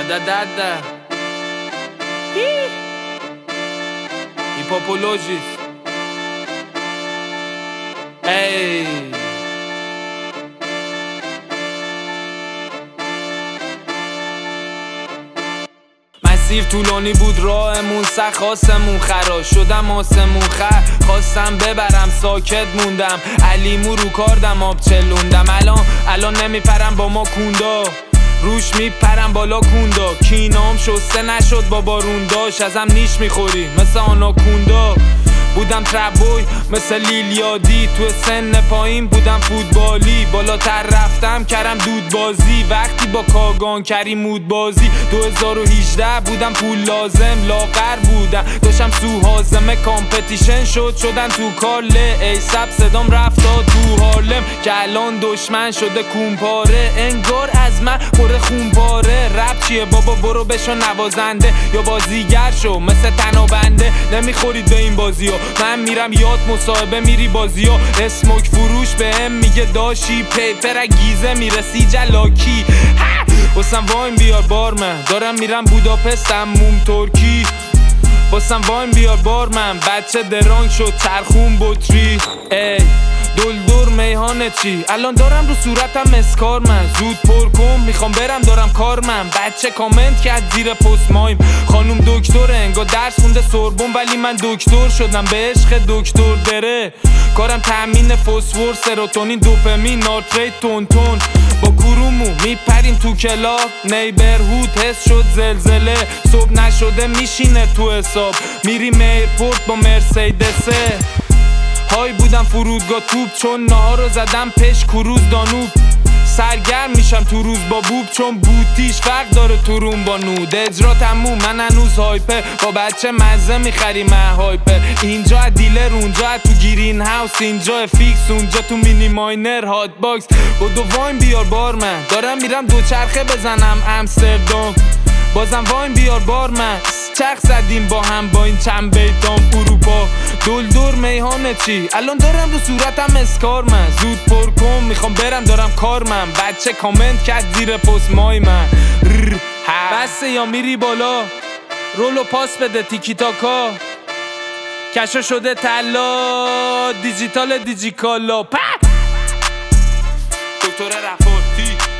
Da. Hipopologis. Ey. مسیر طولانی بود راهمون سخت خواستمون خراش شدم آسمون خواستم ببرم ساکت موندم علیمو رو کاردم آب چلوندم الان نمیپرم با ما کوندا روش میپرم بالا کوندا کینام شسته نشد با بارون داشت ازم نیش میخوری مثل آناکوندا بودم تربوی مثل لیلیادی تو سن پایین بودم فوتبالی بالاتر رفتم کردم دود بازی وقتی با کاگان کریم مود بازی 2018 بودم پول لازم لاغر بودم داشتم سوهازمه کامپتیشن شدن تو کارل ایساب صدام رفتا تو هارلم که الان دشمن شده کونپاره انگار از من خوره خونپاره رپ چیه بابا برو بشو نوازنده یا بازیگر شو مثل تنابنده نمیخورید به این بازی ها من میرم یاد مصاحبه میری بازی ها اسموک فروش به هم میگه داشی پیپر گیزه میرسی جلاکی واسم واین بیار بارمن دارم میرم بوداپست موم ترکی واسم واین بیار بارمن بچه درانگ شد چرخون بطری ای دلدور میهانه چی الان دارم رو صورتم اسکار من زود پر کن میخوام برم دارم کار من بچه کامنت کرد زیر پست مایم خانوم دکتره انگار درس خونده سوربن ولی من دکتر شدم به عشق دکتر دره کارم تامین فسفر سروتونین دوپامین ناتریت تون با کرومو میپریم تو کلاب نیبرهود حس شد زلزله صبح نشده میشینه تو حساب میریم ایرپورت با مرسیدسه های بودم فرودگاه توپ چون نهار رو زدم پش کروز دانوب سرگرم میشم تو روز با بوب چون بوتیش فرق داره تو روم با نود اجرا تموم من هنوز هایپر با بچه مزه میخریم هایپر اینجا دیلر اونجا تو گیرین هاوس اینجا فیکس اونجا تو مینی ماینر هات باکس بدو واین بیار بارمن دارم میرم دوچرخه بزنم امستردام بازم واین بیار بارمن چرخ زدیم با هم با این چند بیتام اروپا دلدور میهانه چی الان دارم رو صورتم اسکار من زود پر کن میخوام برم دارم کار من بچه کامنت کرد زیر پست مای من بسه یا میری بالا رولو پاس بده تیکی تاکا کشا شده طلا دیجیتال دیجیکالا دکتر رفارتی